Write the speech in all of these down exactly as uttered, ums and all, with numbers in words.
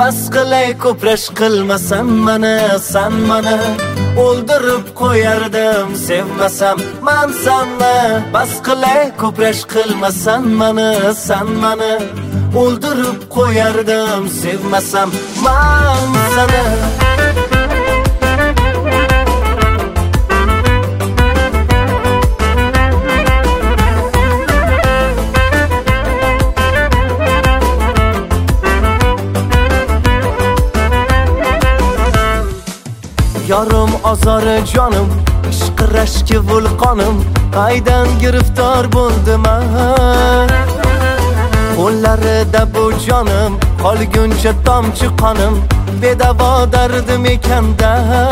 bas qilay ko'prash qilmasam mana, san mana o'ldirib qo'yardim sevmasam man sanni. Bas qilay ko'prash qilmasam mana, san mana o'ldirib qo'yardim sevmasam man sani. Yarım azarı canım, ishqi rashki vulqonim, qaydan giriftor bo'ldim ha. Qo'llarida bu jonim, qolguncha tomchi qonim, bedavo dardim ekanda.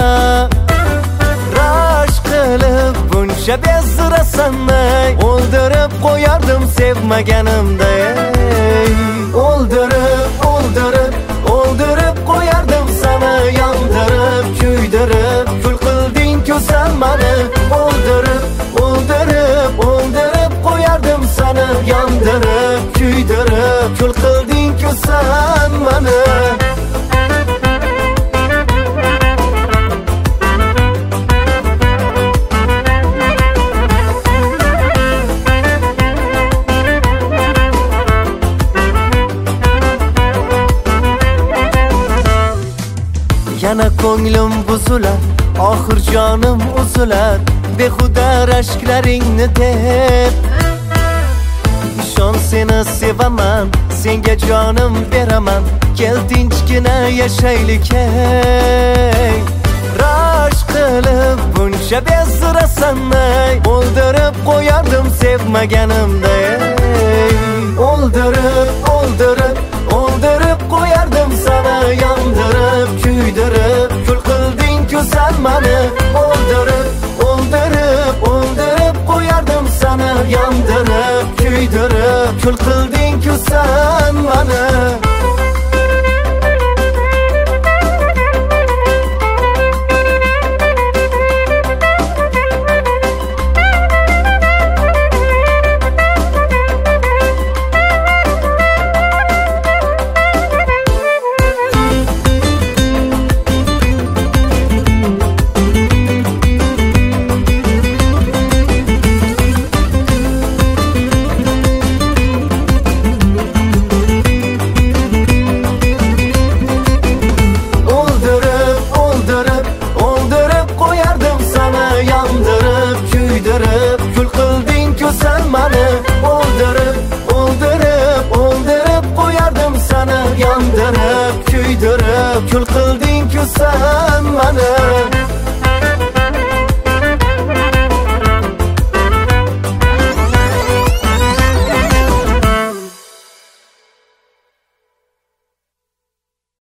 Rashk qilib buncha bezirasanmi, o'ldirib qo'yardim sevmaganimda. O'ldirib, o'ldirib, o'ldirib qo'yardim seni, yondirib, kuydirib, kul qilding-ku sen meni. O'ldirib, o'ldirib, o'ldirib qo'yardim seni, yondirib, kuydirib, kul qilding-ku sen meni. Yana ko'nglim buzilar, oxir jonim uzilar, behuda rashklaringni deb. Ishon seni sevaman, senga jonim beraman, kel tinchgina yashaylik ey. Rashk qilib buncha bezirasanmi, o'ldirib qo'yardim sevmaganimda. O'ldirib, o'ldirib, o'ldirib qo'yardim seni, yondirib, kuydirib, kul qilding-ku sen meni. O'ldirib, o'ldirib, o'ldirib qo'yardim seni, yondirib, kuydirib, kul qilding-ku sen meni.